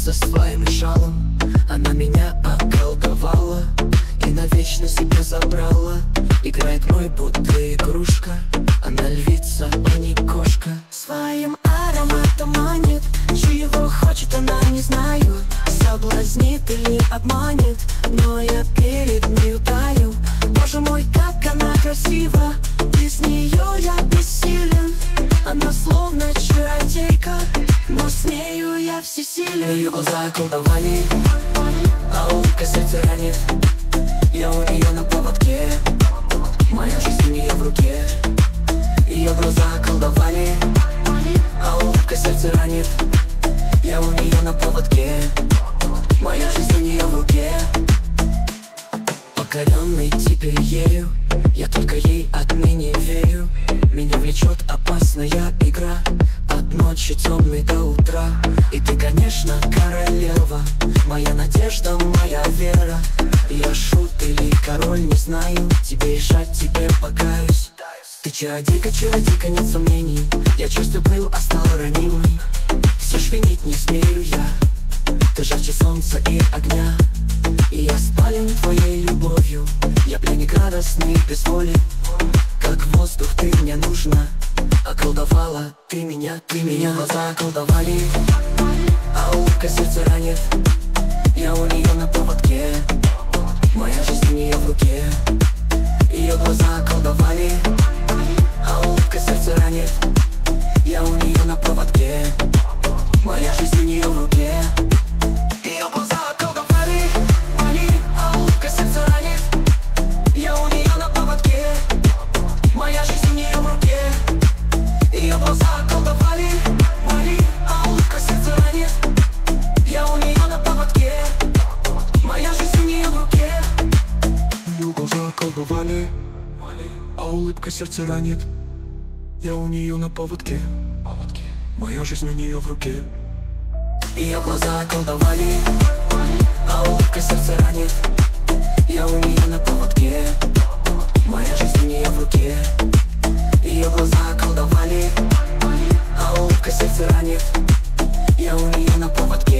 со своим шалом. Она меня околдовала и навечно себе забрала. Играет мной будто игрушка. Она львица, а не кошка. Своим ароматом манит, чего хочет она, не знаю. Соблазнит или обманет, но я перед нею таю. Боже мой, как она красива, без нее я бессилен. Она словно чародейка, но с нею я всесилен. Ее глаза околдовали, а улыбка сердце ранит. Я у нее на поводке, моя жизнь у нее в руке. Ее глаза околдовали, а улыбка сердце ранит. Я у нее на поводке, моя жизнь у нее в руке. Покоренный теперь ею, я только ей отныне верю. Меня влечет опасная игра, от ночи темной до утра. И ты, конечно, королева, моя надежда, моя вера. Я шут или король, не знаю, тебе решать, тебе покаюсь. Ты чародейка, чародейка, нет сомнений. Я чувствую плыл, а стал ранимый. Все ж винить не смею я, ты жарче солнца и огня. И я спален твоей любовью, я пленник радостный, без воли. Как воздух ты мне нужна, околдовала ты меня, ты меня. Глаза околдовали, а улыбка сердце ранит. Я у нее на поводке, моя жизнь у нее в руке. Ее глаза околдовали, а улыбка сердце ранит. Я у нее на поводке, моя жизнь у нее в руке. Ее глаза околдовали, а улыбка сердце ранит. Я у нее на поводке, моя жизнь у нее в руке. Ее глаза околдовали, а улыбка сердце ранит. Я у нее на поводке, моя жизнь у нее в руке. Ее глаза околдовали, а улыбка сердце ранит. Я у нее на поводке, моя жизнь у нее в руке. Ее глаза околдовали, а улыбка сердце ранит. Я у нее на поводке, моя жизнь у нее в руке. Ее глаза околдовали, а улыбка сердце ранит. Я у нее на поводке.